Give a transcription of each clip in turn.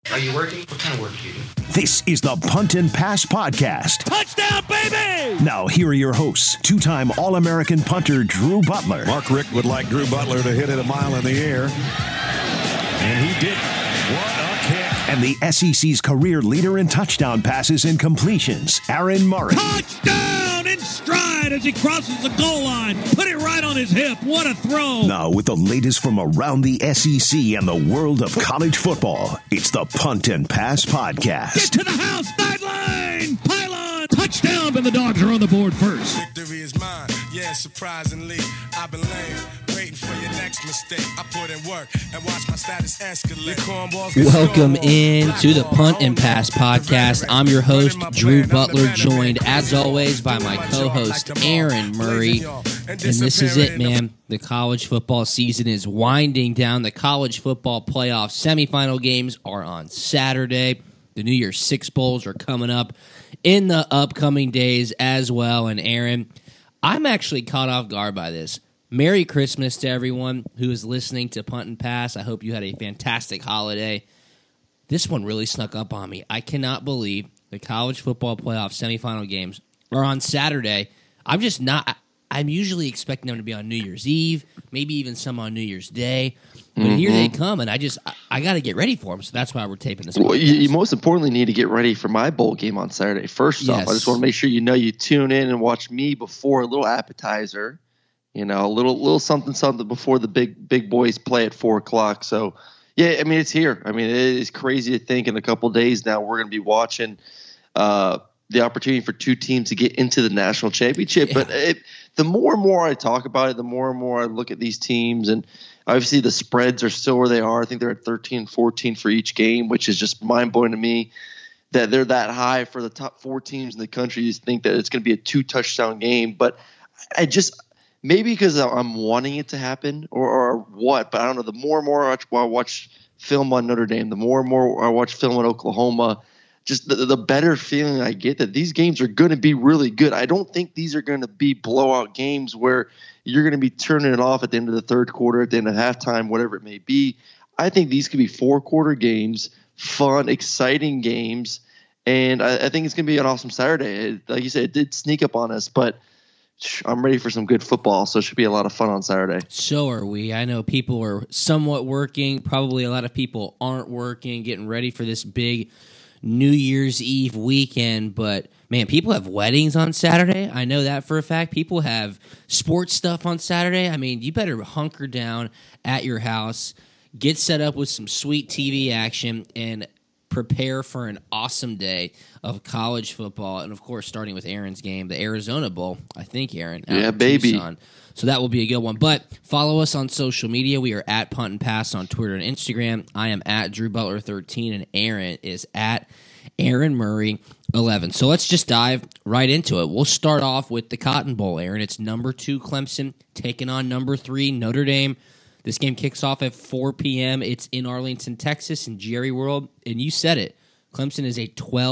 Are you working? What kind of work do you do? This is the Punt and Pass Podcast. Touchdown, baby! Now, here are your hosts, two-time All-American punter Drew Butler. Mark Richt would like Drew Butler to hit it a mile in the air. And he did. What a kick. And the SEC's career leader in touchdown passes and completions, Aaron Murray. Touchdown in stride as he crosses the goal line. Put it right on his hip. What a throw. Now, with the latest from around the SEC and the world of college football, it's the Punt and Pass Podcast. Get to the house, sideline, pylon, touchdown, and the Dogs are on the board first. Victory is mine, yeah, surprisingly. I've been lame, waiting for your next mistake. I put in work and watch my status escalate. Welcome in to the Punt and Pass Podcast. I'm your host, Drew Butler, joined as always by my co-host, Aaron Murray. And this is it, man. The college football season is winding down. The college football playoff semifinal games are on Saturday. The New Year's Six Bowls are coming up in the upcoming days as well. And Aaron, I'm actually caught off guard by this. Merry Christmas to everyone who is listening to Punt and Pass. I hope you had a fantastic holiday. This one really snuck up on me. I cannot believe the college football playoff semifinal games are on Saturday. I'm usually expecting them to be on New Year's Eve, maybe even some on New Year's Day. But here they come, and I got to get ready for them, so that's why we're taping this podcast. Well, you most importantly need to get ready for my bowl game on Saturday. First off, I just want to make sure you tune in and watch me before a little appetizer, a little something before the big boys play at 4 o'clock. So, yeah, I mean, it's here. I mean, it is crazy to think in a couple of days now we're going to be watching the opportunity for two teams to get into the national championship. Yeah. But the more and more I talk about it, the more and more I look at these teams, and obviously the spreads are still where they are. I think they're at 13-14 for each game, which is just mind-blowing to me that they're that high for the top 4 teams in the country. You think that it's going to be a 2-touchdown game. But maybe because I'm wanting it to happen or what, but I don't know. The more and more I watch film on Notre Dame, the more and more I watch film on Oklahoma, just the better feeling I get that these games are going to be really good. I don't think these are going to be blowout games where you're going to be turning it off at the end of the third quarter, at the end of halftime, whatever it may be. I think these could be 4-quarter games, fun, exciting games, and I think it's going to be an awesome Saturday. Like you said, it did sneak up on us, but I'm ready for some good football, so it should be a lot of fun on Saturday. So are we. I know people are somewhat working. Probably a lot of people aren't working, getting ready for this big New Year's Eve weekend, but man, people have weddings on Saturday. I know that for a fact. People have sports stuff on Saturday. I mean, you better hunker down at your house, get set up with some sweet TV action, and prepare for an awesome day of college football. And of course, starting with Aaron's game, the Arizona Bowl, I think, Aaron. Yeah, baby. Tucson. So that will be a good one. But follow us on social media. We are at Punt and Pass on Twitter and Instagram. I am at Drew Butler 13, and Aaron is at Aaron Murray 11. So let's just dive right into it. We'll start off with the Cotton Bowl, Aaron. It's number 2 Clemson taking on number 3 Notre Dame. This game kicks off at 4 p.m. It's in Arlington, Texas, in Jerry World. And you said it. Clemson is a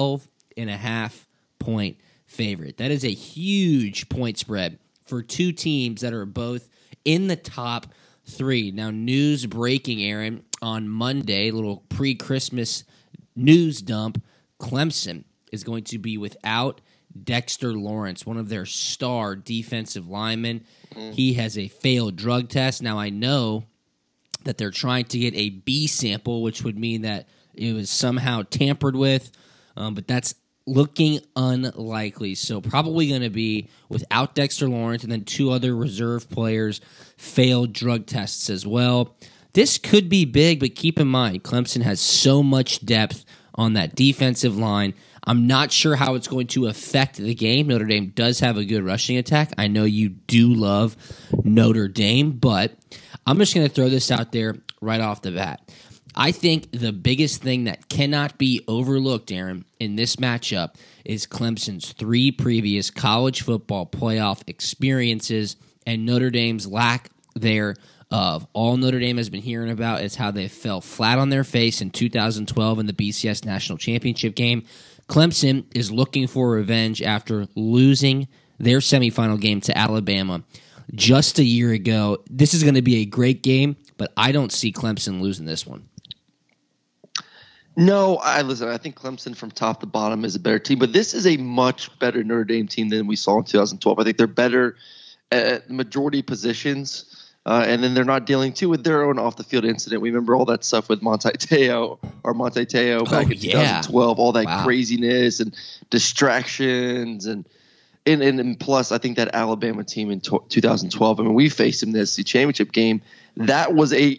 12.5-point favorite. That is a huge point spread for two teams that are both in the top 3. Now, news breaking, Aaron, on Monday, little pre-Christmas news dump, Clemson is going to be without Dexter Lawrence, one of their star defensive linemen. He has a failed drug test. Now, I know that they're trying to get a B sample, which would mean that it was somehow tampered with, but that's looking unlikely. So probably going to be without Dexter Lawrence, and then 2 other reserve players failed drug tests as well. This could be big, but keep in mind, Clemson has so much depth on that defensive line. I'm not sure how it's going to affect the game. Notre Dame does have a good rushing attack. I know you do love Notre Dame, but I'm just going to throw this out there right off the bat. I think the biggest thing that cannot be overlooked, Aaron, in this matchup is Clemson's 3 previous college football playoff experiences and Notre Dame's lack thereof. All Notre Dame has been hearing about is how they fell flat on their face in 2012 in the BCS National Championship game. Clemson is looking for revenge after losing their semifinal game to Alabama just a year ago. This is going to be a great game, but I don't see Clemson losing this one. No, I think Clemson from top to bottom is a better team, but this is a much better Notre Dame team than we saw in 2012. I think they're better at majority positions, and then they're not dealing too with their own off the field incident. We remember all that stuff with Monte Teo back in 2012, all that craziness and distractions and plus, I think that Alabama team in 2012. I mean, we faced them in the SEC championship game. That was a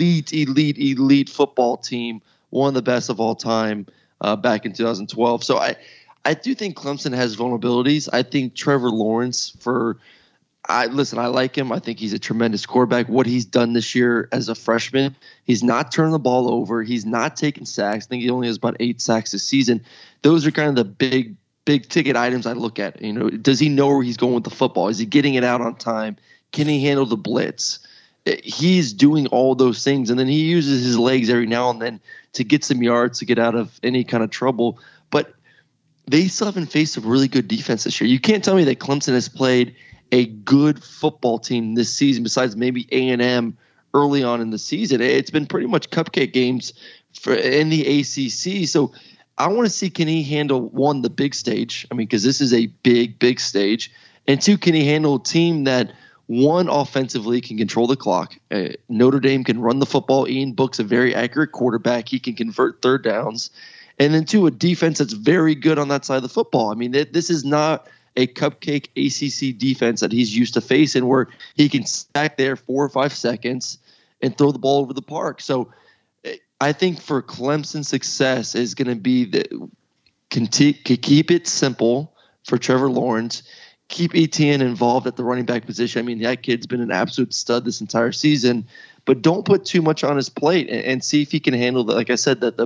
elite football team, one of the best of all time back in 2012. So I do think Clemson has vulnerabilities. I think Trevor Lawrence I like him. I think he's a tremendous quarterback. What he's done this year as a freshman, he's not turned the ball over. He's not taking sacks. I think he only has about 8 sacks this season. Those are kind of the big ticket items I look at. Does he know where he's going with the football? Is he getting it out on time? Can he handle the blitz? He's doing all those things, and then he uses his legs every now and then to get some yards, to get out of any kind of trouble. But they still haven't faced a really good defense this year. You can't tell me that Clemson has played a good football team this season besides maybe A&M early on in the season. It's been pretty much cupcake games in the ACC. So I want to see, can he handle, one, the big stage? I mean, because this is a big stage. And two, can he handle a team that, one, offensively can control the clock? Notre Dame can run the football. Ian Book's a very accurate quarterback. He can convert third downs. And then two, a defense that's very good on that side of the football. I mean, this is not a cupcake ACC defense that he's used to facing where he can stack there 4 or 5 seconds and throw the ball over the park. So I think for Clemson's success is going to be keep it simple for Trevor Lawrence, keep Etienne involved at the running back position. I mean, that kid's been an absolute stud this entire season, but don't put too much on his plate and see if he can handle that. Like I said, the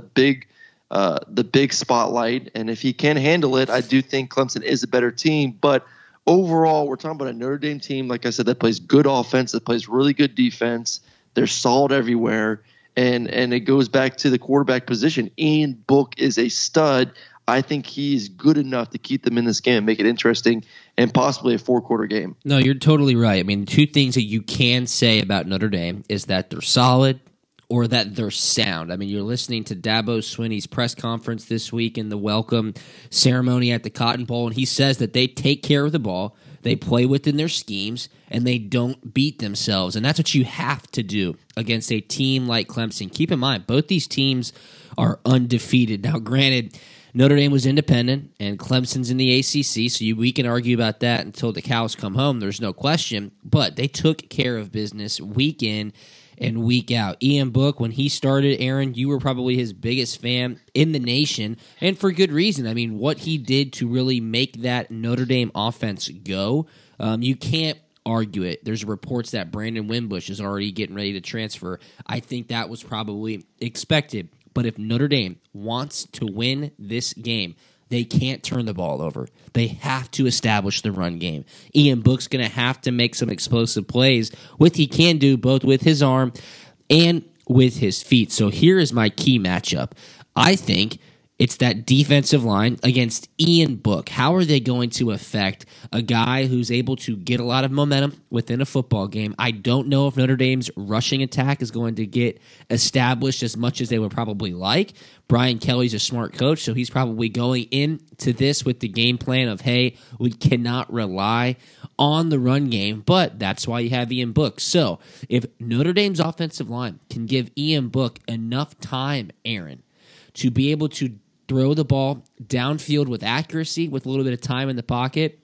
big spotlight. And if he can handle it, I do think Clemson is a better team. But overall, we're talking about a Notre Dame team, like I said, that plays good offense, that plays really good defense. They're solid everywhere. And it goes back to the quarterback position. Ian Book is a stud. I think he's good enough to keep them in this game and make it interesting and possibly a 4-quarter game. No, you're totally right. I mean, 2 things that you can say about Notre Dame is that they're solid or that they're sound. I mean, you're listening to Dabo Swinney's press conference this week in the welcome ceremony at the Cotton Bowl, and he says that they take care of the ball, they play within their schemes, and they don't beat themselves. And that's what you have to do against a team like Clemson. Keep in mind, both these teams are undefeated. Now, granted, Notre Dame was independent, and Clemson's in the ACC, so we can argue about that until the cows come home. There's no question. But they took care of business week in and week out. Ian Book, when he started, Aaron, you were probably his biggest fan in the nation, and for good reason. I mean, what he did to really make that Notre Dame offense go, you can't argue it. There's reports that Brandon Wimbush is already getting ready to transfer. I think that was probably expected. But if Notre Dame wants to win this game, they can't turn the ball over. They have to establish the run game. Ian Book's going to have to make some explosive plays, which he can do both with his arm and with his feet. So here is my key matchup. I think it's that defensive line against Ian Book. How are they going to affect a guy who's able to get a lot of momentum within a football game? I don't know if Notre Dame's rushing attack is going to get established as much as they would probably like. Brian Kelly's a smart coach, so he's probably going into this with the game plan of, hey, we cannot rely on the run game, but that's why you have Ian Book. So if Notre Dame's offensive line can give Ian Book enough time, Aaron, to be able to throw the ball downfield with accuracy, with a little bit of time in the pocket,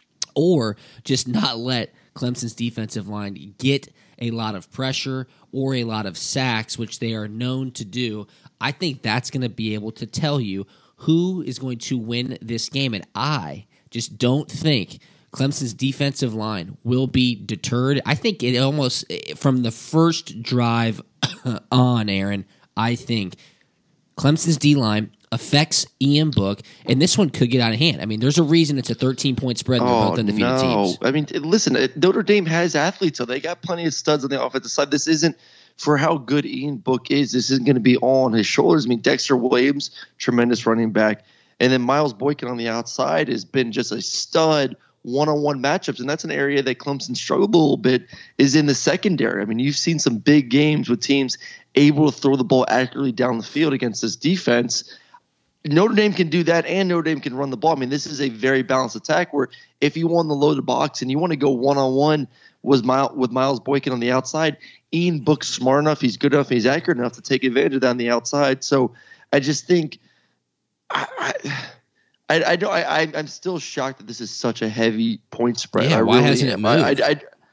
or just not let Clemson's defensive line get a lot of pressure or a lot of sacks, which they are known to do, I think that's going to be able to tell you who is going to win this game. And I just don't think Clemson's defensive line will be deterred. I think it almost, from the first drive on, Aaron, I think Clemson's D-line affects Ian Book, and this one could get out of hand. I mean, there's a reason it's a 13-point spread. They're both undefeated teams. I mean, listen, Notre Dame has athletes, so they got plenty of studs on the offensive side. This isn't, for how good Ian Book is, this isn't going to be all on his shoulders. I mean, Dexter Williams, tremendous running back, and then Miles Boykin on the outside has been just a stud one-on-one matchups, and that's an area that Clemson struggled a little bit, is in the secondary. I mean, you've seen some big games with teams able to throw the ball accurately down the field against this defense. Notre Dame can do that, and Notre Dame can run the ball. I mean, this is a very balanced attack where if you want the loaded box and you want to go one-on-one with Miles Boykin on the outside, Ian Book's smart enough, he's good enough, he's accurate enough to take advantage of that on the outside. So I just think I'm still shocked that this is such a heavy point spread. Yeah, why hasn't it moved?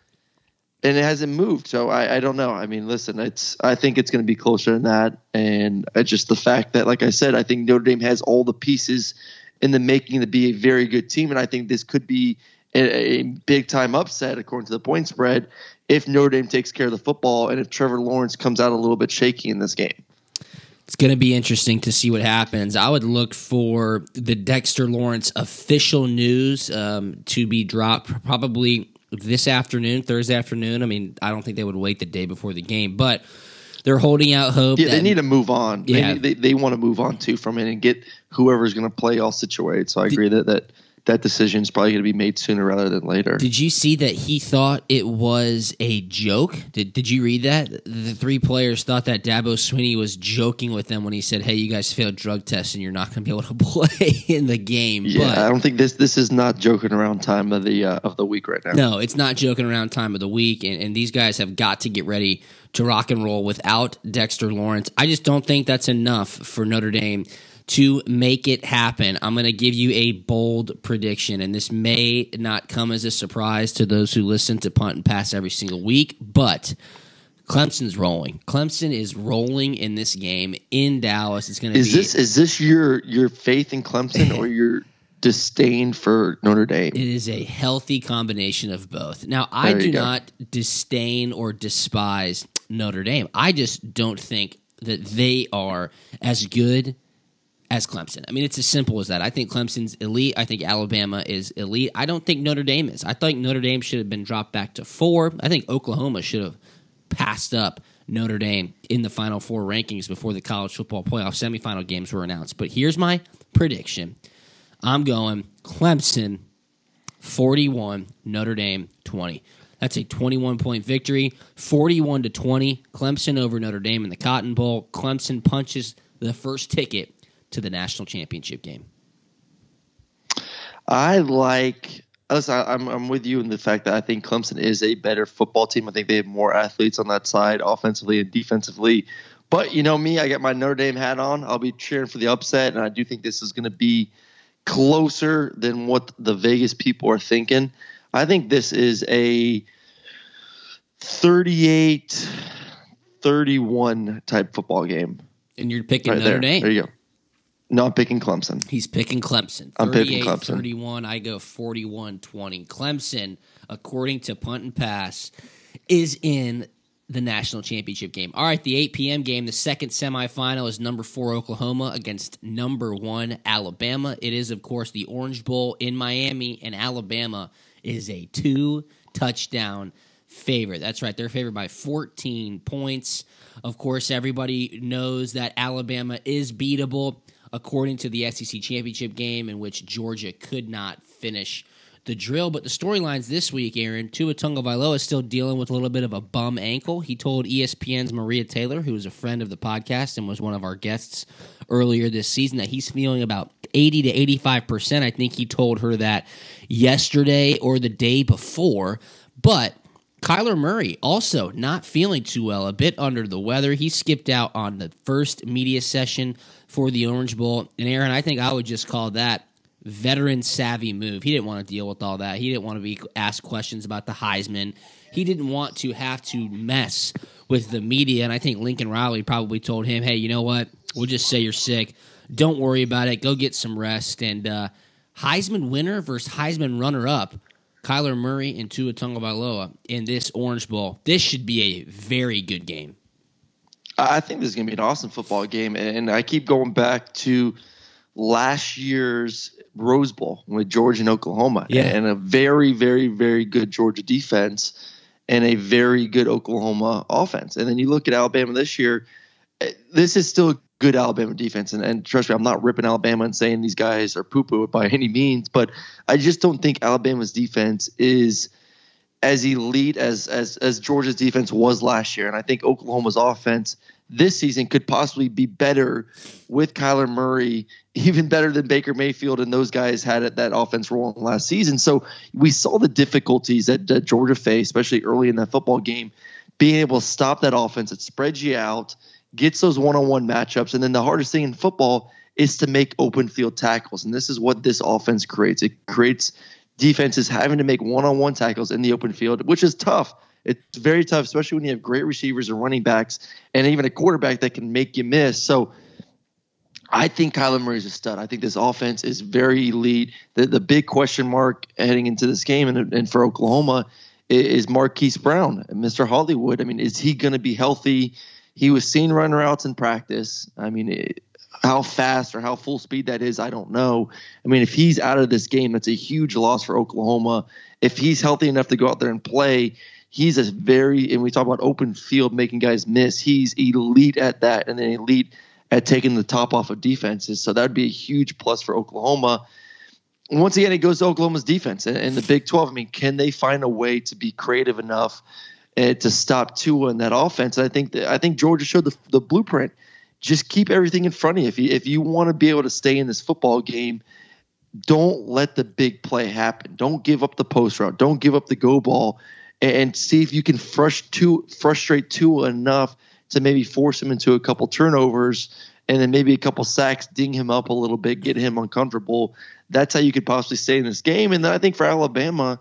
And it hasn't moved, so I don't know. I mean, listen, I think it's going to be closer than that, and just the fact that, like I said, I think Notre Dame has all the pieces in the making to be a very good team, and I think this could be a big-time upset according to the point spread if Notre Dame takes care of the football and if Trevor Lawrence comes out a little bit shaky in this game. It's going to be interesting to see what happens. I would look for the Dexter Lawrence official news to be dropped probably this afternoon, Thursday afternoon. I mean, I don't think they would wait the day before the game, but they're holding out hope. Yeah, they need to move on. Yeah. They want to move on, too, from it and get whoever's going to play all situated. So I agree that decision is probably going to be made sooner rather than later. Did you see that he thought it was a joke? Did you read that? The three players thought that Dabo Swinney was joking with them when he said, hey, you guys failed drug tests and you're not going to be able to play in the game. Yeah, but I don't think this is not joking around time of the week right now. No, it's not joking around time of the week, and these guys have got to get ready to rock and roll without Dexter Lawrence. I just don't think that's enough for Notre Dame to make it happen. I'm going to give you a bold prediction, and this may not come as a surprise to those who listen to Punt and Pass every single week, but Clemson's rolling. Clemson is rolling in this game in Dallas. It's going to be. Is this your faith in Clemson or your disdain for Notre Dame? It is a healthy combination of both. Now, I do not disdain or despise Notre Dame. I just don't think that they are as good as Clemson. I mean, it's as simple as that. I think Clemson's elite. I think Alabama is elite. I don't think Notre Dame is. I think Notre Dame should have been dropped back to 4. I think Oklahoma should have passed up Notre Dame in the Final Four rankings before the college football playoff semifinal games were announced. But here's my prediction. I'm going Clemson 41, Notre Dame 20. That's a 21-point victory, 41-20. Clemson over Notre Dame in the Cotton Bowl. Clemson punches the first ticket to the national championship game. I'm with you in the fact that I think Clemson is a better football team. I think they have more athletes on that side, offensively and defensively. But you know me, I got my Notre Dame hat on. I'll be cheering for the upset, and I do think this is going to be closer than what the Vegas people are thinking. I think this is a 38-31 type football game. And you're picking Notre Dame. There you go. No, I'm picking Clemson. He's picking Clemson. I'm picking Clemson. 31. I go 41-20. Clemson, according to Punt and Pass, is in the national championship game. All right, the 8 p.m. game, the second semifinal is number 4 Oklahoma against number 1 Alabama. It is, of course, the Orange Bowl in Miami, and Alabama is a 2-touchdown favorite. That's right, they're favored by 14 points. Of course, everybody knows that Alabama is beatable, according to the SEC championship game in which Georgia could not finish the drill. But the storylines this week, Aaron, Tua Tagovailoa is still dealing with a little bit of a bum ankle. He told ESPN's Maria Taylor, who is a friend of the podcast and was one of our guests earlier this season, that he's feeling about 80 to 85%. I think he told her that yesterday or the day before. But Kyler Murray also not feeling too well, a bit under the weather. He skipped out on the first media session for the Orange Bowl. And Aaron, I think I would just call that veteran savvy move. He didn't want to deal with all that. He didn't want to be asked questions about the Heisman. He didn't want to have to mess with the media. And I think Lincoln Riley probably told him, hey, you know what? We'll just say you're sick. Don't worry about it. Go get some rest. And Heisman winner versus Heisman runner-up, Kyler Murray and Tua Tagovailoa in this Orange Bowl. This should be a very good game. I think this is going to be an awesome football game. And I keep going back to last year's Rose Bowl with Georgia and Oklahoma. Yeah. And a very, very, very good Georgia defense and a very good Oklahoma offense. And then you look at Alabama this year, this is still a good Alabama defense. And trust me, I'm not ripping Alabama and saying these guys are poo-poo by any means, but I just don't think Alabama's defense is as elite as Georgia's defense was last year. And I think Oklahoma's offense this season could possibly be better with Kyler Murray, even better than Baker Mayfield and those guys had at that offense rolling last season. So we saw the difficulties that Georgia faced, especially early in that football game, being able to stop that offense. It spreads you out, gets those one-on-one matchups, and then the hardest thing in football is to make open field tackles. And this is what this offense creates. It creates defenses having to make one-on-one tackles in the open field, which is tough. It's very tough, especially when you have great receivers and running backs and even a quarterback that can make you miss. So I think Kyler Murray is a stud. I think this offense is very elite. The big question mark heading into this game and for Oklahoma is Marquise Brown, Mr. Hollywood. I mean, is he going to be healthy? He was seen running routes in practice. I mean, how fast or how full speed that is, I don't know. I mean, if he's out of this game, that's a huge loss for Oklahoma. If he's healthy enough to go out there and play, he's and we talk about open field making guys miss. He's elite at that, and then elite at taking the top off of defenses. So that would be a huge plus for Oklahoma. Once again, it goes to Oklahoma's defense and the Big 12. I mean, can they find a way to be creative enough to stop Tua in that offense? And I think Georgia showed the blueprint. Just keep everything in front of you. If you want to be able to stay in this football game, don't let the big play happen. Don't give up the post route. Don't give up the go ball, and see if you can frustrate Tua enough to maybe force him into a couple turnovers and then maybe a couple sacks, ding him up a little bit, get him uncomfortable. That's how you could possibly stay in this game. And then I think for Alabama,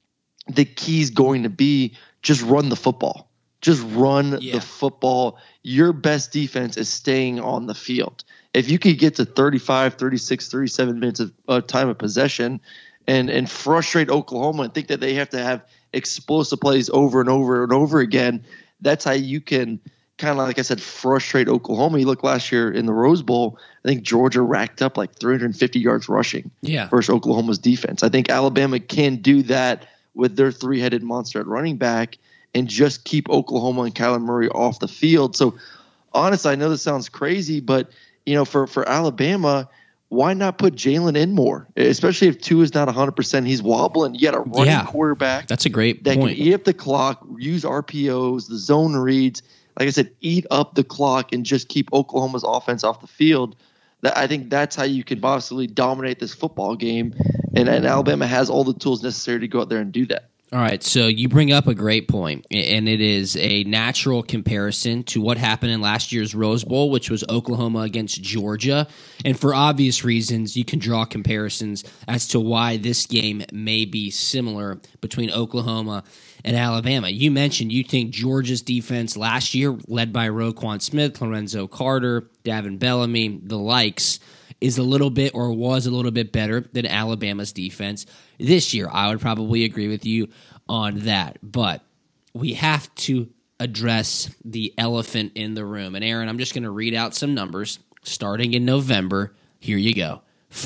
the key is going to be just run the football. Just run the football. Your best defense is staying on the field. If you could get to 35, 36, 37 minutes of time of possession and frustrate Oklahoma and think that they have to have explosive plays over and over and over again, that's how you can kind of, like I said, frustrate Oklahoma. You look last year in the Rose Bowl, I think Georgia racked up like 350 yards rushing versus Oklahoma's defense. I think Alabama can do that with their three-headed monster at running back and just keep Oklahoma and Kyler Murray off the field. So, honestly, I know this sounds crazy, but, for Alabama, why not put Jalen in more? Especially if Tua is not 100%. He's wobbling. You got a running quarterback. That's a great that point. Can eat up the clock, use RPOs, the zone reads. Like I said, eat up the clock and just keep Oklahoma's offense off the field. I think that's how you can possibly dominate this football game. And Alabama has all the tools necessary to go out there and do that. All right, so you bring up a great point, and it is a natural comparison to what happened in last year's Rose Bowl, which was Oklahoma against Georgia. And for obvious reasons, you can draw comparisons as to why this game may be similar between Oklahoma and Alabama. You mentioned you think Georgia's defense last year, led by Roquan Smith, Lorenzo Carter, Davin Bellamy, the likes, is a little bit or was a little bit better than Alabama's defense this year. I would probably agree with you on that. But we have to address the elephant in the room. And Aaron, I'm just going to read out some numbers starting in November. Here you go.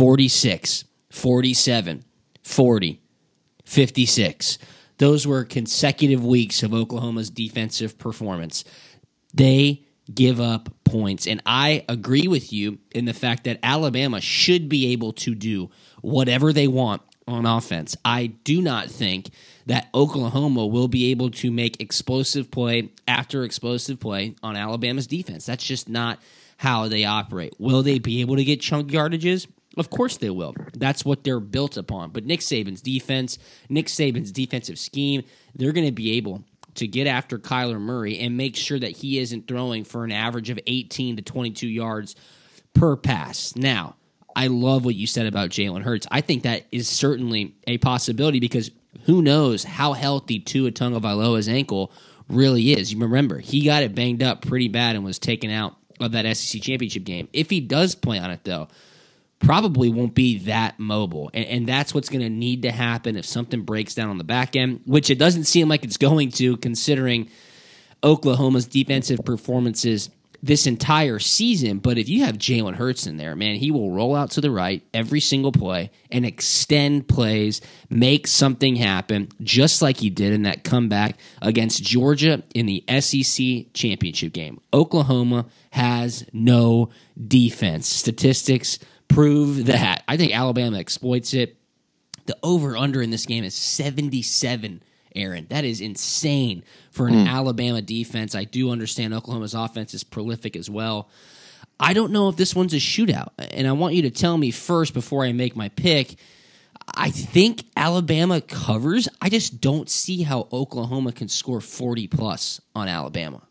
46, 47, 40, 56. Those were consecutive weeks of Oklahoma's defensive performance. They give up points. And I agree with you in the fact that Alabama should be able to do whatever they want on offense. I do not think that Oklahoma will be able to make explosive play after explosive play on Alabama's defense. That's just not how they operate. Will they be able to get chunk yardages? Of course they will. That's what they're built upon. But Nick Saban's defense, Nick Saban's defensive scheme, they're going to be able to get after Kyler Murray and make sure that he isn't throwing for an average of 18 to 22 yards per pass. Now, I love what you said about Jalen Hurts. I think that is certainly a possibility because who knows how healthy Tua Tagovailoa's ankle really is. You remember, he got it banged up pretty bad and was taken out of that SEC championship game. If he does play on it, though, probably won't be that mobile. And that's what's going to need to happen if something breaks down on the back end, which it doesn't seem like it's going to, considering Oklahoma's defensive performances this entire season, but if you have Jalen Hurts in there, man, he will roll out to the right every single play and extend plays, make something happen, just like he did in that comeback against Georgia in the SEC championship game. Oklahoma has no defense. Statistics prove that. I think Alabama exploits it. The over-under in this game is 77, Aaron. That is insane for an Alabama defense. I do understand Oklahoma's offense is prolific as well. I don't know if this one's a shootout, and I want you to tell me first before I make my pick. I think Alabama covers. I just don't see how Oklahoma can score 40-plus on Alabama.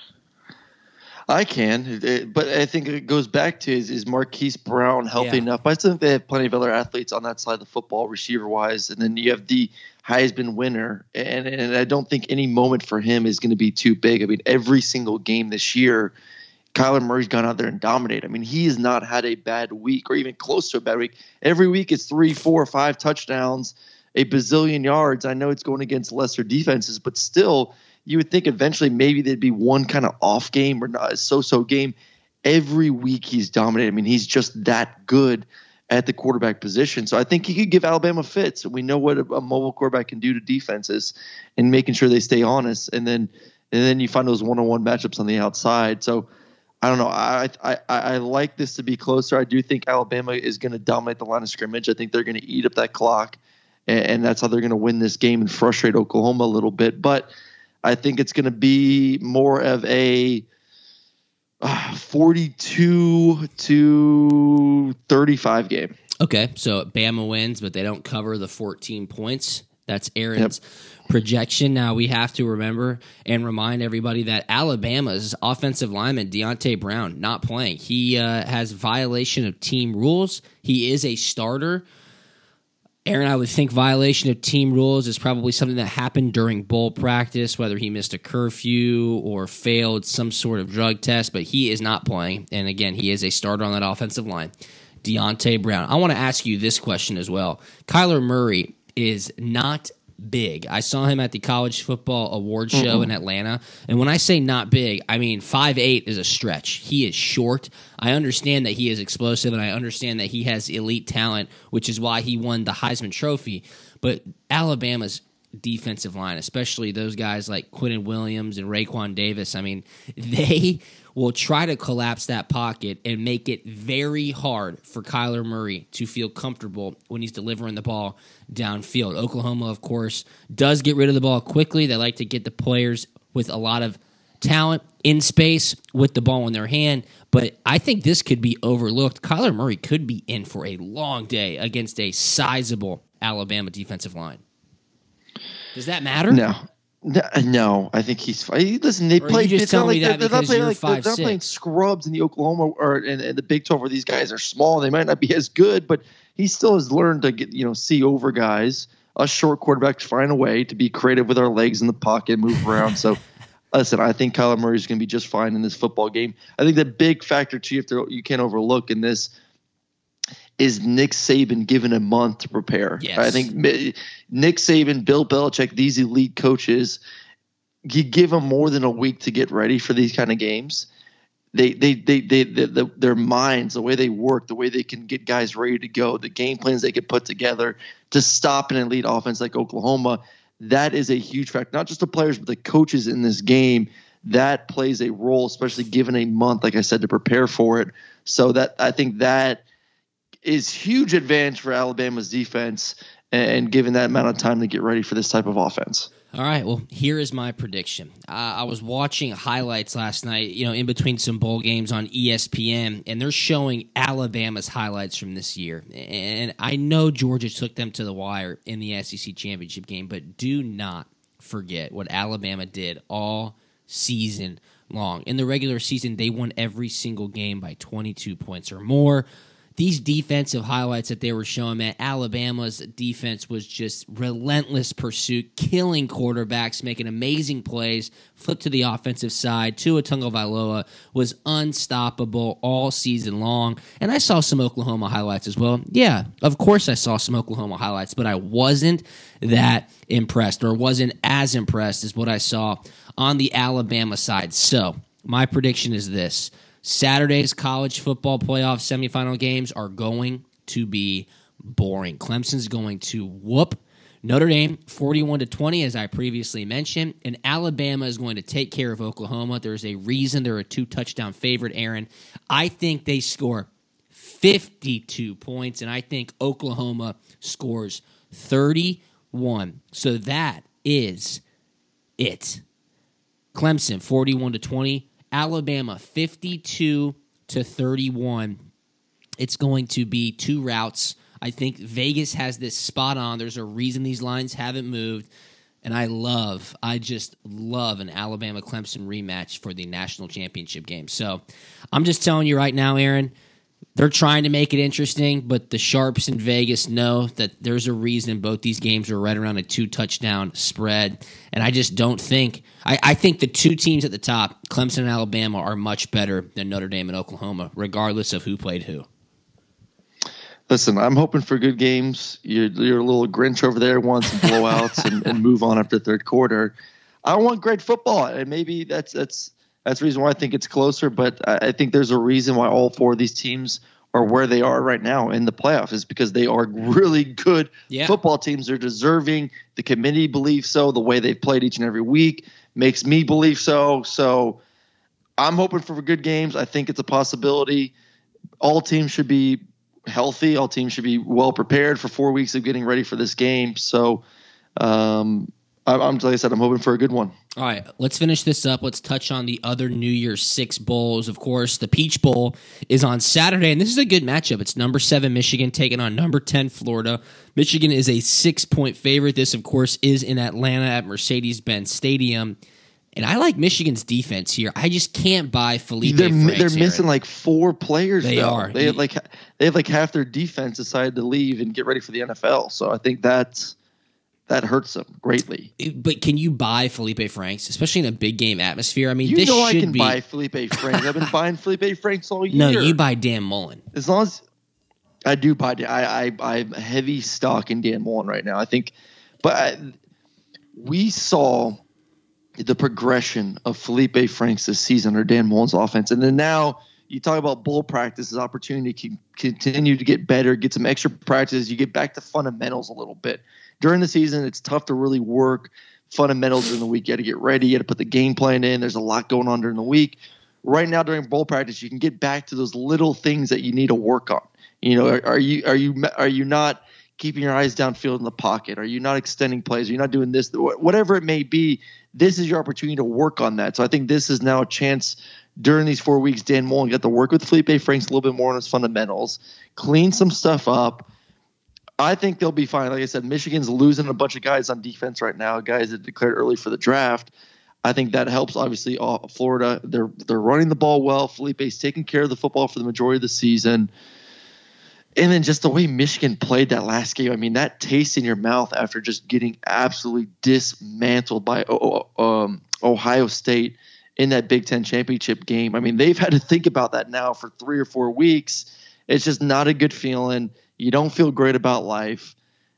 I can, but I think it goes back to is Marquise Brown healthy enough? I still think they have plenty of other athletes on that side of the football, receiver-wise, and then you have the Heisman winner, and I don't think any moment for him is going to be too big. I mean, every single game this year, Kyler Murray's gone out there and dominated. I mean, he has not had a bad week or even close to a bad week. Every week it's 3, 4, 5 touchdowns, a bazillion yards. I know it's going against lesser defenses, but still – you would think eventually maybe there'd be one kind of off game or not a so-so game. Every week he's dominated. I mean, he's just that good at the quarterback position. So I think he could give Alabama fits. We know what a mobile quarterback can do to defenses and making sure they stay honest. And then you find those one-on-one matchups on the outside. So I don't know. I like this to be closer. I do think Alabama is going to dominate the line of scrimmage. I think they're going to eat up that clock, and that's how they're going to win this game and frustrate Oklahoma a little bit. But I think it's going to be more of a 42-35 game. Okay, so Bama wins, but they don't cover the 14 points. That's Aaron's projection. Now, we have to remember and remind everybody that Alabama's offensive lineman, Deontay Brown, not playing. He has violation of team rules. He is a starter. Aaron, I would think violation of team rules is probably something that happened during bowl practice, whether he missed a curfew or failed some sort of drug test, but he is not playing. And again, he is a starter on that offensive line. Deontay Brown. I want to ask you this question as well. Kyler Murray is not big. I saw him at the College Football Award Show in Atlanta, and when I say not big, I mean 5'8" is a stretch. He is short. I understand that he is explosive, and I understand that he has elite talent, which is why he won the Heisman Trophy. But Alabama's defensive line, especially those guys like Quinnen Williams and Raekwon Davis, I mean, they will try to collapse that pocket and make it very hard for Kyler Murray to feel comfortable when he's delivering the ball downfield. Oklahoma, of course, does get rid of the ball quickly. They like to get the players with a lot of talent in space with the ball in their hand, but I think this could be overlooked. Kyler Murray could be in for a long day against a sizable Alabama defensive line. Does that matter? No, I think he's fine. Listen, they play. It's not like they're not playing scrubs in the Oklahoma or in the Big 12 where these guys are small. They might not be as good, but he still has learned to see over guys. Us short quarterbacks find a way to be creative with our legs in the pocket, move around. So, listen, I think Kyler Murray is going to be just fine in this football game. I think the big factor too, you can't overlook in this, is Nick Saban given a month to prepare. Yes. I think Nick Saban, Bill Belichick, these elite coaches, you give them more than a week to get ready for these kind of games. Their minds, the way they work, the way they can get guys ready to go, the game plans they can put together to stop an elite offense like Oklahoma, that is a huge factor. Not just the players, but the coaches in this game. That plays a role, especially given a month, like I said, to prepare for it. So that I think that is huge advantage for Alabama's defense and given that amount of time to get ready for this type of offense. All right, well, here is my prediction. I was watching highlights last night, in between some bowl games on ESPN, and they're showing Alabama's highlights from this year. And I know Georgia took them to the wire in the SEC championship game, but do not forget what Alabama did all season long. In the regular season, they won every single game by 22 points or more. These defensive highlights that they were showing, man, Alabama's defense was just relentless pursuit, killing quarterbacks, making amazing plays, flip to the offensive side. Tua Tagovailoa was unstoppable all season long. And I saw some Oklahoma highlights as well. Yeah, of course I saw some Oklahoma highlights, but I wasn't that impressed or wasn't as impressed as what I saw on the Alabama side. So my prediction is this. Saturday's college football playoff semifinal games are going to be boring. Clemson's going to whoop Notre Dame 41-20, as I previously mentioned, and Alabama is going to take care of Oklahoma. There's a reason they're a 2-touchdown favorite, Aaron. I think they score 52 points, and I think Oklahoma scores 31. So that is it. Clemson 41-20, Alabama 52-31. It's going to be two routes. I think Vegas has this spot on. There's a reason these lines haven't moved. And I just love an Alabama-Clemson rematch for the national championship game. So I'm just telling you right now, Aaron, they're trying to make it interesting, but the sharps in Vegas know that there's a reason both these games are right around a 2-touchdown spread. And I just don't think – I think the two teams at the top, Clemson and Alabama, are much better than Notre Dame and Oklahoma, regardless of who played who. Listen, I'm hoping for good games. You're a little Grinch over there, want some blowouts and move on after the third quarter. I want great football, and maybe that's the reason why I think it's closer. But I think there's a reason why all four of these teams are where they are right now in the playoffs, is because they are really good football teams. They're deserving. The committee believes so. The way they've played each and every week makes me believe so. So I'm hoping for good games. I think it's a possibility. All teams should be healthy. All teams should be well prepared for 4 weeks of getting ready for this game. So I'm like I said, I'm hoping for a good one. All right, let's finish this up. Let's touch on the other New Year's Six bowls. Of course, the Peach Bowl is on Saturday, and this is a good matchup. It's number 7 Michigan taking on number 10 Florida. Michigan is a 6-point favorite. This, of course, is in Atlanta at Mercedes-Benz Stadium. And I like Michigan's defense here. I just can't buy Felipe Franks. They're missing like 4 players. They are. They have like half their defense decided to leave and get ready for the NFL. So I think that hurts them greatly. But can you buy Felipe Franks, especially in a big game atmosphere? I mean, you this know should I can buy Felipe Franks. I've been buying Felipe Franks all year. No, you buy Dan Mullen. As long as I do buy, I'm heavy stock in Dan Mullen right now. I think, we saw the progression of Felipe Franks this season or Dan Mullen's offense. And then now you talk about bowl practice as opportunity to continue to get better, get some extra practice. You get back to fundamentals a little bit. During the season, it's tough to really work fundamentals during the week. You got to get ready. You got to put the game plan in. There's a lot going on during the week. Right now during bowl practice, you can get back to those little things that you need to work on. You know, are you not keeping your eyes downfield in the pocket? Are you not extending plays? Are you not doing this? Whatever it may be, this is your opportunity to work on that. So I think this is now a chance during these 4 weeks. Dan Mullen got to work with Felipe Franks a little bit more on his fundamentals, clean some stuff up. I think they'll be fine. Like I said, Michigan's losing a bunch of guys on defense right now, guys that declared early for the draft. I think that helps, obviously, Florida. They're running the ball well. Felipe's taking care of the football for the majority of the season. And then just the way Michigan played that last game, I mean, that taste in your mouth after just getting absolutely dismantled by Ohio State in that Big Ten championship game. I mean, they've had to think about that now for 3 or 4 weeks. It's just not a good feeling. You don't feel great about life.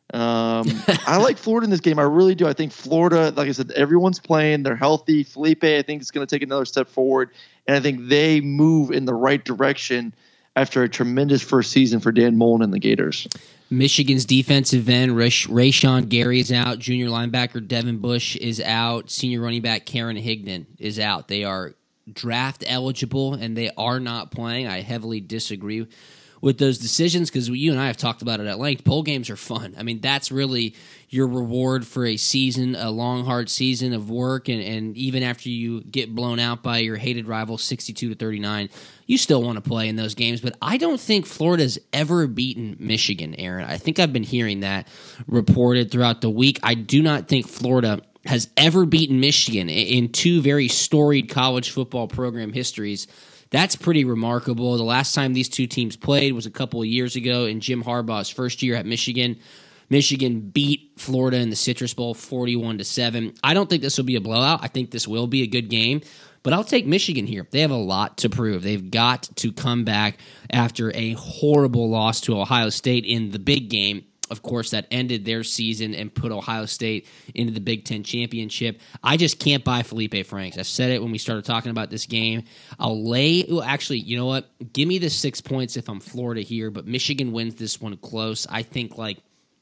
I like Florida in this game. I really do. I think Florida, like I said, everyone's playing. They're healthy. Felipe, I think, is going to take another step forward. And I think they move in the right direction after a tremendous first season for Dan Mullen and the Gators. Michigan's defensive end, Rashawn Gary, is out. Junior linebacker Devin Bush is out. Senior running back Karen Higdon is out. They are draft eligible, and they are not playing. I heavily disagree with those decisions because you and I have talked about it at length. Bowl games are fun. I mean, that's really your reward for a season, a long, hard season of work, and even after you get blown out by your hated rival 62-39, you still want to play in those games. But I don't think Florida's ever beaten Michigan, Aaron. I think I've been hearing that reported throughout the week. I do not think Florida has ever beaten Michigan in 2 very storied college football program histories. That's pretty remarkable. The last time these 2 teams played was a couple of years ago in Jim Harbaugh's first year at Michigan. Michigan beat Florida in the Citrus Bowl 41-7. I don't think this will be a blowout. I think this will be a good game, but I'll take Michigan here. They have a lot to prove. They've got to come back after a horrible loss to Ohio State in the big game. of course, that ended their season and put Ohio State into the Big Ten championship. I just can't buy Felipe Franks. I said it when we started talking about this game. Actually, you know what? Give me the 6 points if I'm Florida here, but Michigan wins this one close. I think like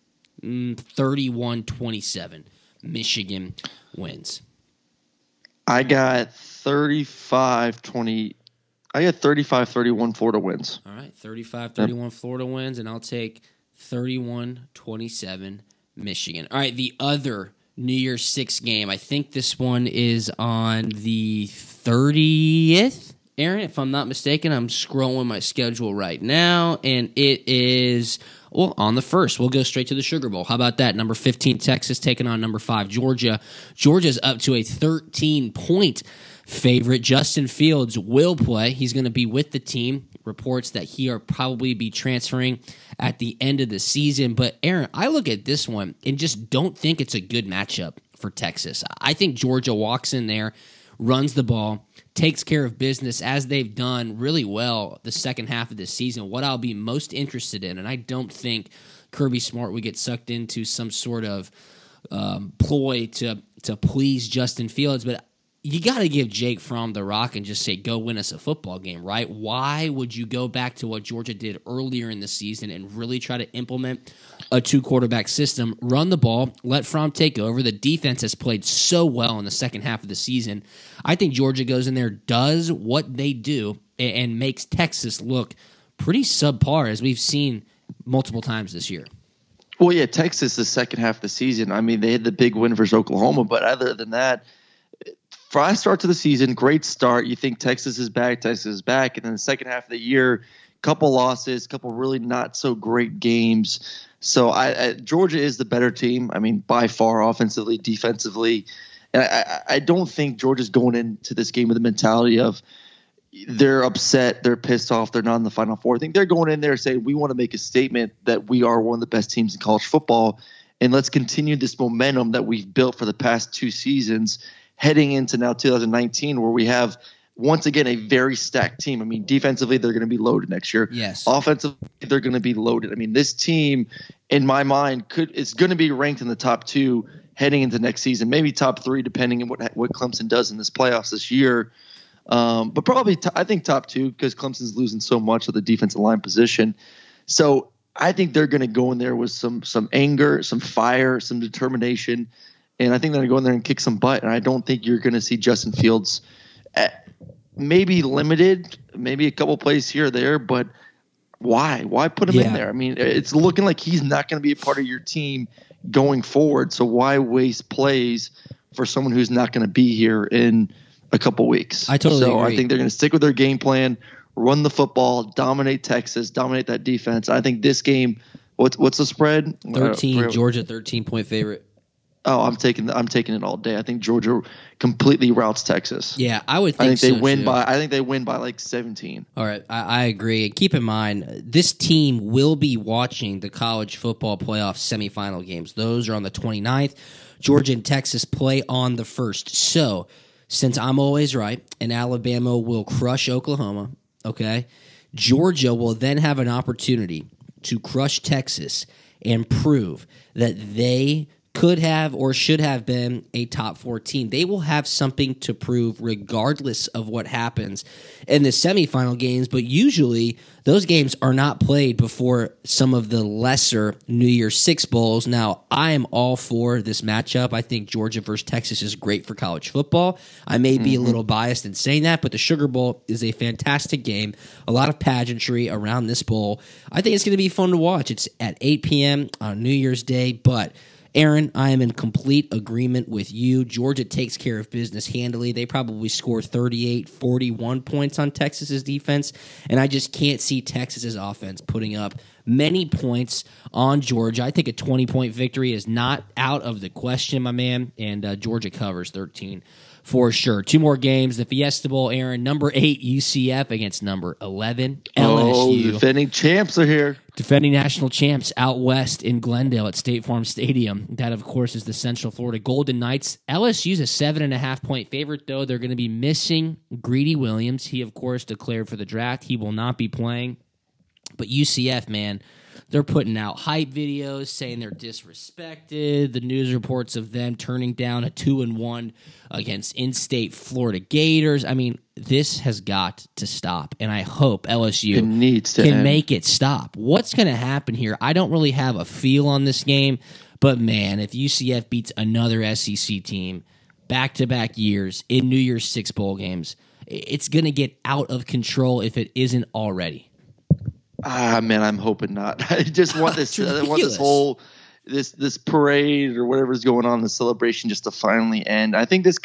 31-27. Michigan wins. I got 35-20. I got 35-31 Florida wins. All right, 35-31 Florida wins, and I'll take 31-27 Michigan. All right, the other New Year's Six game. I think this one is on the 30th, Aaron, if I'm not mistaken. I'm scrolling my schedule right now, and it is, on the 1st. We'll go straight to the Sugar Bowl. How about that? Number 15, Texas, taking on number 5, Georgia. Georgia's up to a 13-point favorite. Justin Fields will play. He's going to be with the team. Reports that he'll probably be transferring at the end of the season. But, Aaron, I look at this one and just don't think it's a good matchup for Texas. I think Georgia walks in there, runs the ball, takes care of business as they've done really well the second half of this season. What I'll be most interested in, and I don't think Kirby Smart would get sucked into some sort of ploy to please Justin Fields, but you got to give Jake Fromm the rock and just say, go win us a football game, right? Why would you go back to what Georgia did earlier in the season and really try to implement a 2-quarterback system, run the ball, let Fromm take over? The defense has played so well in the second half of the season. I think Georgia goes in there, does what they do, and makes Texas look pretty subpar, as we've seen multiple times this year. Well, yeah, Texas, the second half of the season, I mean, they had the big win versus Oklahoma, but other than that, for a start to the season, great start. You think Texas is back, and then the second half of the year, couple losses, couple really not so great games. So Georgia is the better team. I mean, by far, offensively, defensively. And I don't think Georgia's going into this game with the mentality of they're upset, they're pissed off, they're not in the Final Four. I think they're going in there saying we want to make a statement that we are one of the best teams in college football, and let's continue this momentum that we've built for the past 2 seasons heading into now 2019, where we have, once again, a very stacked team. I mean, defensively, they're going to be loaded next year. Yes. Offensively, they're going to be loaded. I mean, this team, in my mind, is going to be ranked in the top 2 heading into next season, maybe top 3, depending on what Clemson does in this playoffs this year. But probably, I think top 2, because Clemson's losing so much of the defensive line position. So I think they're going to go in there with some anger, some fire, some determination. And I think they're going to go in there and kick some butt. And I don't think you're going to see Justin Fields maybe limited, maybe a couple plays here or there. But why? Why put him in there? I mean, it's looking like he's not going to be a part of your team going forward. So why waste plays for someone who's not going to be here in a couple weeks? I totally agree. I think they're going to stick with their game plan, run the football, dominate Texas, dominate that defense. I think this game, what's the spread? 13, Georgia 13-point favorite. Oh, I'm taking it all day. I think Georgia completely routs Texas. Yeah, I would think they so win too. by. I think they win by like 17. All right, I agree. And keep in mind, this team will be watching the college football playoff semifinal games. Those are on the 29th. Georgia and Texas play on the 1st. So, since I'm always right, and Alabama will crush Oklahoma, okay, Georgia will then have an opportunity to crush Texas and prove that they could have or should have been a top 4 team. They will have something to prove regardless of what happens in the semifinal games, but usually those games are not played before some of the lesser New Year's Six bowls. Now, I am all for this matchup. I think Georgia versus Texas is great for college football. I may be a little biased in saying that, but the Sugar Bowl is a fantastic game. A lot of pageantry around this bowl. I think it's going to be fun to watch. It's at 8 p.m. on New Year's Day, but Aaron, I am in complete agreement with you. Georgia takes care of business handily. They probably score 38, 41 points on Texas's defense, and I just can't see Texas's offense putting up many points on Georgia. I think a 20-point victory is not out of the question, my man, and Georgia covers 13 for sure. 2 more games. The Fiesta Bowl, Aaron, number 8 UCF against number 11 LSU. Oh, defending champs are here. Defending national champs out west in Glendale at State Farm Stadium. That, of course, is the Central Florida Golden Knights. LSU's a 7.5-point favorite, though. They're going to be missing Greedy Williams. He, of course, declared for the draft. He will not be playing. But UCF, man, They're putting out hype videos saying they're disrespected. The news reports of them turning down a 2-1 against in-state Florida Gators. I mean, this has got to stop, and I hope LSU can make it stop. What's going to happen here? I don't really have a feel on this game, but man, if UCF beats another SEC team back-to-back years in New Year's Six bowl games, it's going to get out of control if it isn't already. Man, I'm hoping not. I just want this. I want this whole this parade or whatever is going on, the celebration, just to finally end. I think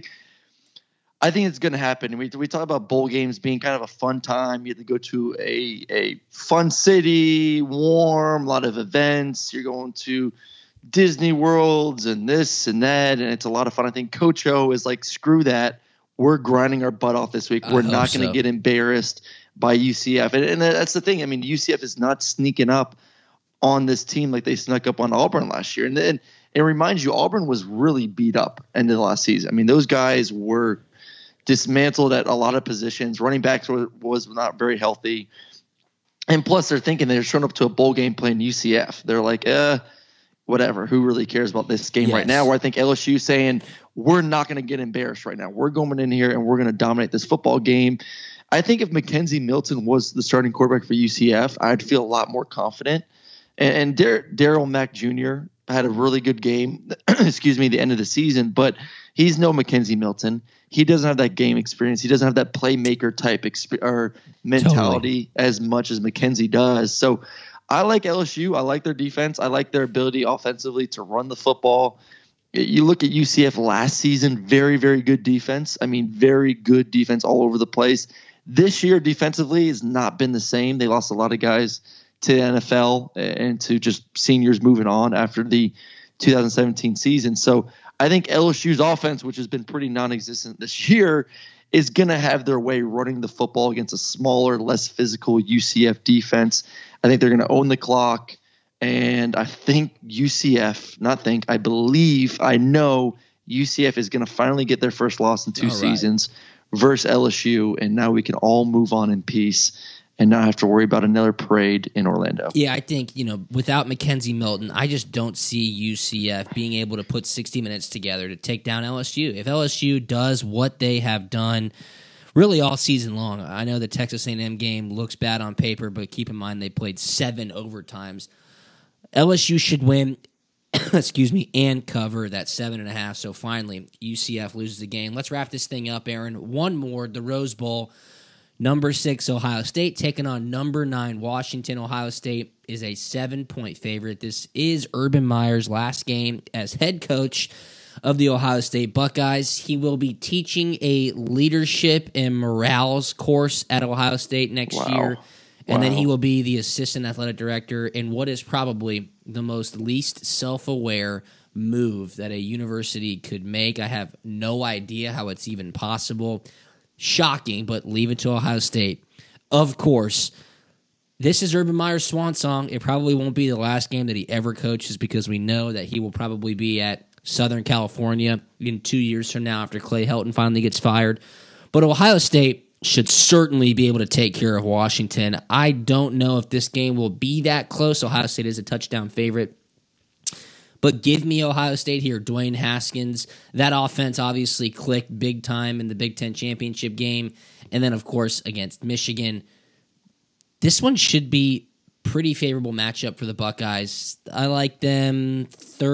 it's going to happen. We talk about bowl games being kind of a fun time. You have to go to a fun city, warm, a lot of events. You're going to Disney Worlds and this and that, and it's a lot of fun. I think Coach O is like, screw that. We're grinding our butt off this week. We're not going to get embarrassed by UCF. And that's the thing. I mean, UCF is not sneaking up on this team like they snuck up on Auburn last year. And then it reminds you, Auburn was really beat up end of the last season. I mean, those guys were dismantled at a lot of positions. Running backs was not very healthy. And plus, they're thinking they're showing up to a bowl game playing UCF. They're like, whatever. Who really cares about this game right now? Where I think LSU saying, we're not going to get embarrassed right now. We're going in here and we're going to dominate this football game. I think if Mackenzie Milton was the starting quarterback for UCF, I'd feel a lot more confident. And Darryl Mack Jr. had a really good game, the end of the season, but he's no Mackenzie Milton. He doesn't have that game experience. He doesn't have that playmaker type mentality as much as Mackenzie does. So I like LSU. I like their defense. I like their ability offensively to run the football. You look at UCF last season, very, very good defense. I mean, very good defense all over the place. This year, defensively, has not been the same. They lost a lot of guys to the NFL and to just seniors moving on after the 2017 season. So I think LSU's offense, which has been pretty non-existent this year, is going to have their way running the football against a smaller, less physical UCF defense. I think they're going to own the clock. And I think I know UCF is going to finally get their first loss in two seasons versus LSU. And now we can all move on in peace and not have to worry about another parade in Orlando. Yeah, I think, without Mackenzie Milton, I just don't see UCF being able to put 60 minutes together to take down LSU. If LSU does what they have done really all season long, I know the Texas A&M game looks bad on paper, but keep in mind they played 7 overtimes. LSU should win, and cover that 7.5. So finally, UCF loses the game. Let's wrap this thing up, Aaron. One more, the Rose Bowl. Number 6, Ohio State, taking on number 9, Washington. Ohio State is a 7-point favorite. This is Urban Meyer's last game as head coach of the Ohio State Buckeyes. He will be teaching a leadership and morals course at Ohio State next year. And then he will be the assistant athletic director in what is probably the most least self-aware move that a university could make. I have no idea how it's even possible. Shocking, but leave it to Ohio State. Of course, this is Urban Meyer's swan song. It probably won't be the last game that he ever coaches because we know that he will probably be at Southern California in 2 years from now after Clay Helton finally gets fired. But Ohio State should certainly be able to take care of Washington. I don't know if this game will be that close. Ohio State is a touchdown favorite. But give me Ohio State here. Dwayne Haskins. That offense obviously clicked big time in the Big Ten championship game. And then, of course, against Michigan. This one should be pretty favorable matchup for the Buckeyes. I like them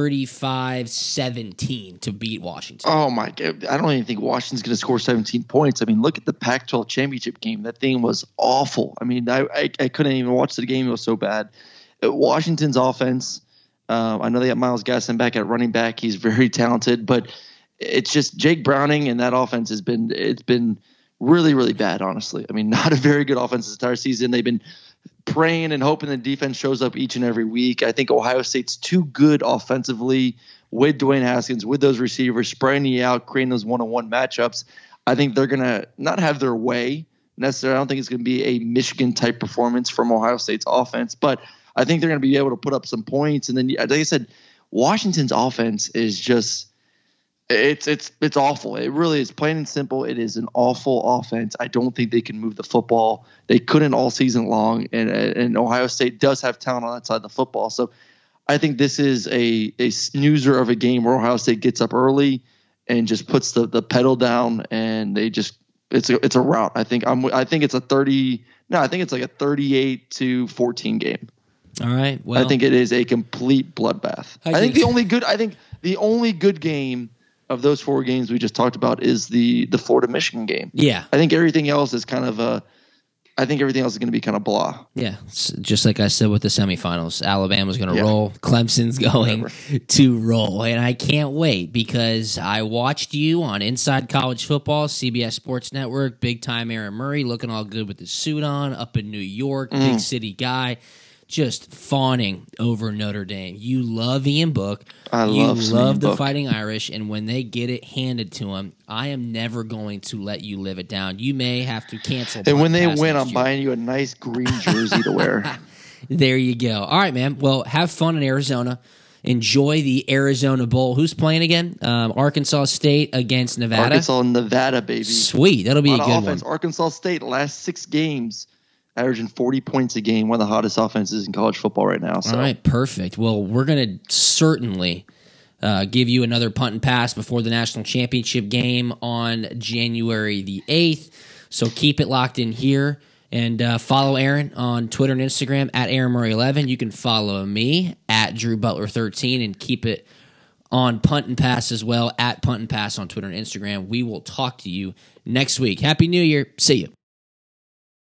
35-17 to beat Washington. Oh, my God. I don't even think Washington's going to score 17 points. I mean, look at the Pac-12 championship game. That thing was awful. I mean, I couldn't even watch the game. It was so bad. Washington's offense, I know they got Myles Gaskin back at running back. He's very talented, but it's just Jake Browning and that offense has been really, really bad, honestly. I mean, not a very good offense this entire season. They've been praying and hoping the defense shows up each and every week. I think Ohio State's too good offensively with Dwayne Haskins, with those receivers, spreading you out, creating those one-on-one matchups. I think they're going to not have their way necessarily. I don't think it's going to be a Michigan-type performance from Ohio State's offense, but I think they're going to be able to put up some points. And then, like I said, Washington's offense is just It's awful. It really is, plain and simple. It is an awful offense. I don't think they can move the football. They couldn't all season long, and Ohio State does have talent on that side of the football. So I think this is a snoozer of a game where Ohio State gets up early and just puts the pedal down, and they just it's a rout. I think it's a 30. No, I think it's like a 38-14 game. All right. Well, I think it is a complete bloodbath. I think the only good game of those 4 games we just talked about is the Florida Michigan game. Yeah. I think everything else is kind of I think everything else is going to be kind of blah. Yeah, just like I said with the semifinals, Alabama's going to roll, Clemson's going to roll, and I can't wait because I watched you on Inside College Football, CBS Sports Network, big time Aaron Murray, looking all good with the suit on, up in New York, big city guy, just fawning over Notre Dame. You love Ian Book. I love the Fighting Irish, and when they get it handed to them, I am never going to let you live it down. You may have to cancel. And when they win, I'm buying you a nice green jersey to wear. There you go. All right, man. Well, have fun in Arizona. Enjoy the Arizona Bowl. Who's playing again? Arkansas State against Nevada. Arkansas and Nevada, baby. Sweet. That'll be a good offense. one. Arkansas State, last 6 games, averaging 40 points a game, one of the hottest offenses in college football right now. So. All right, perfect. Well, we're going to certainly give you another punt and pass before the national championship game on January the 8th. So keep it locked in here. And follow Aaron on Twitter and Instagram at AaronMurray11. You can follow me at DrewButler13 and keep it on Punt and Pass as well at Punt and Pass on Twitter and Instagram. We will talk to you next week. Happy New Year. See you.